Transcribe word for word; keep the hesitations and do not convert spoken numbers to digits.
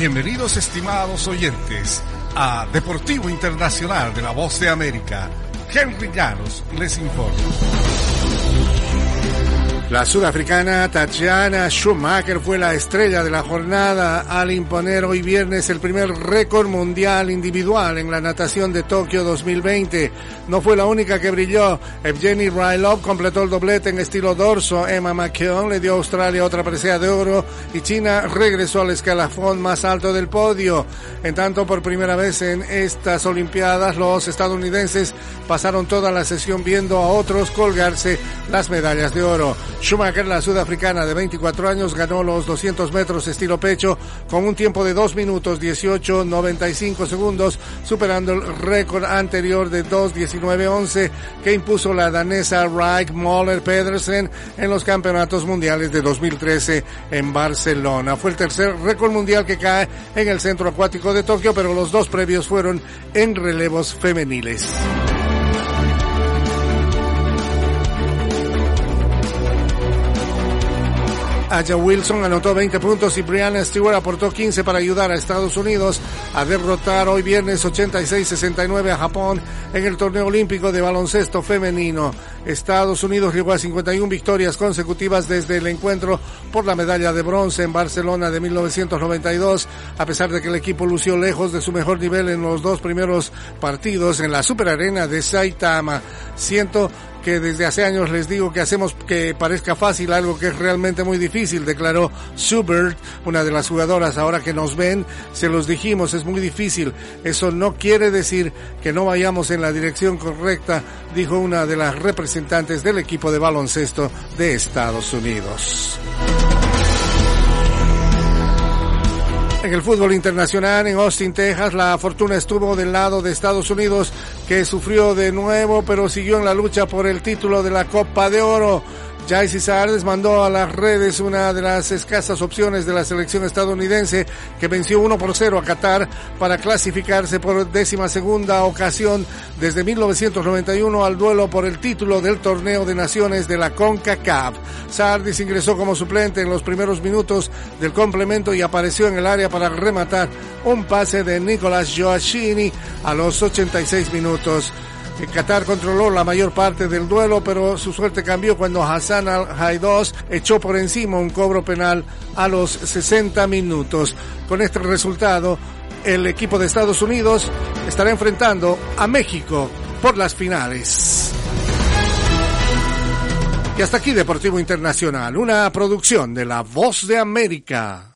Bienvenidos, estimados oyentes, a Deportivo Internacional de la Voz de América. Henry Llanos les informa. La sudafricana Tatjana Schumacher fue la estrella de la jornada al imponer hoy viernes el primer récord mundial individual en la natación de Tokio dos mil veinte. No fue la única que brilló. Evgeny Rylov completó el doblete en estilo dorso. Emma McKeown le dio a Australia otra presea de oro y China regresó al escalafón más alto del podio. En tanto, por primera vez en estas Olimpiadas, los estadounidenses pasaron toda la sesión viendo a otros colgarse las medallas de oro. Schumacher, la sudafricana de veinticuatro años, ganó los doscientos metros estilo pecho con un tiempo de dos minutos dieciocho noventa y cinco segundos, superando el récord anterior de dos diecinueve once que impuso la danesa Rik Møller Pedersen en los campeonatos mundiales de dos mil trece en Barcelona. Fue el tercer récord mundial que cae en el centro acuático de Tokio, pero los dos previos fueron en relevos femeniles. Aya Wilson anotó veinte puntos y Brianna Stewart aportó quince para ayudar a Estados Unidos a derrotar hoy viernes ochenta y seis sesenta y nueve a Japón en el torneo olímpico de baloncesto femenino. Estados Unidos llegó a cincuenta y una victorias consecutivas desde el encuentro por la medalla de bronce en Barcelona de mil novecientos noventa y dos, a pesar de que el equipo lució lejos de su mejor nivel en los dos primeros partidos en la superarena de Saitama. Siento que desde hace años les digo que hacemos que parezca fácil algo que es realmente muy difícil, declaró Schubert, una de las jugadoras. Ahora que nos ven, se los dijimos, es muy difícil. Eso no quiere decir que no vayamos en la dirección correcta, dijo una de las representantes del equipo de baloncesto de Estados Unidos. En el fútbol internacional, en Austin, Texas, la fortuna estuvo del lado de Estados Unidos, que sufrió de nuevo, pero siguió en la lucha por el título de la Copa de Oro. Jaycee Sardes mandó a las redes una de las escasas opciones de la selección estadounidense, que venció uno por cero a Qatar para clasificarse por décima segunda ocasión desde mil novecientos noventa y uno al duelo por el título del torneo de naciones de la CONCACAF. Sardes ingresó como suplente en los primeros minutos del complemento y apareció en el área para rematar un pase de Nicolás Gioacchini a los ochenta y seis minutos. Qatar controló la mayor parte del duelo, pero su suerte cambió cuando Hassan Al-Haidous echó por encima un cobro penal a los sesenta minutos. Con este resultado, el equipo de Estados Unidos estará enfrentando a México por las finales. Y hasta aquí Deportivo Internacional, una producción de La Voz de América.